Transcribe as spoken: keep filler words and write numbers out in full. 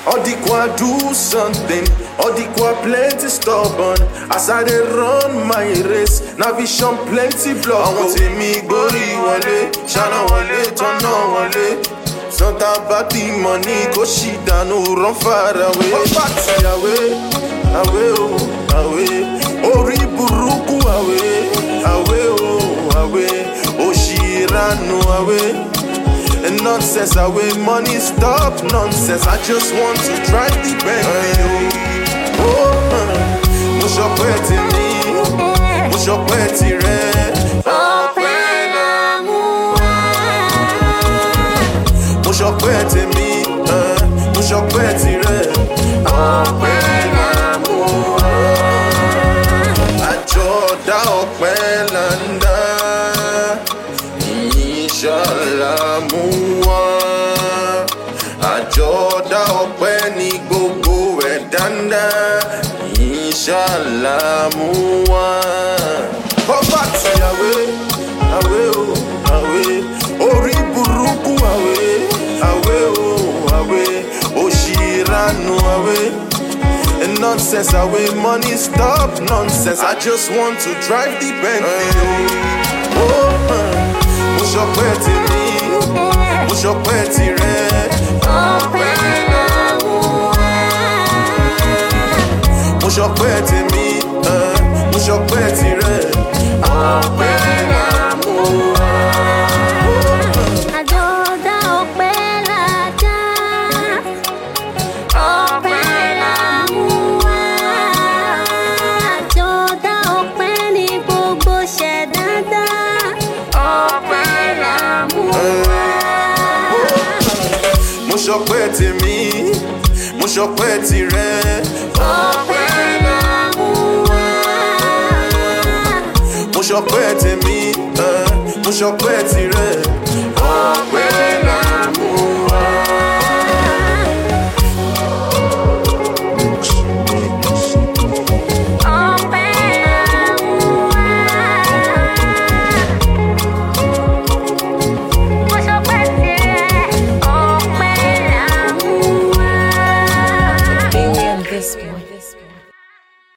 All the qua do something, all the qua plenty stubborn. As I dey run my race, na vision plenty block. I want to me gbori wale, shana wale, turn on wale. Something about the money, go shit down, no run far away. Party away, away, oh, away. Ori buruku away, away, oh, away. Oshiranu away. And nonsense away, money stop nonsense. I just want to drive the Bentley. Oh, mo ṣọpẹ́ ti mi, mo ṣọpẹ́ ti rẹ. Ọpẹ́ la mú wá. Mo ṣọpẹ́ ti mi, mo ṣọpẹ́ ti rẹ. Ọpẹ́ la mú wá. Àjọ̀dá ọpẹ́ là ń dá. Inshallah mú wá. Àjọ̀dá ọpẹ́ ní gbogbo ẹ̀ dáadáa. Inshallah mú wá. Poverty away, away oh, away. Orí burúkú away, away oh, away. Òṣìrànù away. And nonsense away, money stop nonsense. I just want to drive the Bentley. Oh, oh, mo ṣọpẹ́ ti mi, mo ṣọpẹ́ ti rẹ. Ọpẹ́ la mú wá. Mo ṣọpẹ́ ti mi, mo ṣọpẹ́ ti rẹ. Ọpẹ́ la mú wá. Àjọ̀dá ọpẹ́ la dá. Ọpẹ́ la mú wá. Àjọ̀dá ọpẹ́ ní gbogbo ṣẹ̀dá dá. Ọpẹ́ la mú wá. Mo ṣọpẹ́ ti mi, mo ṣọpẹ́ ti rẹ. Ọpẹ́ la mú wá. Mo ṣọpẹ́ ti mi, mo ṣọpẹ́ ti rẹ. Ọpẹ́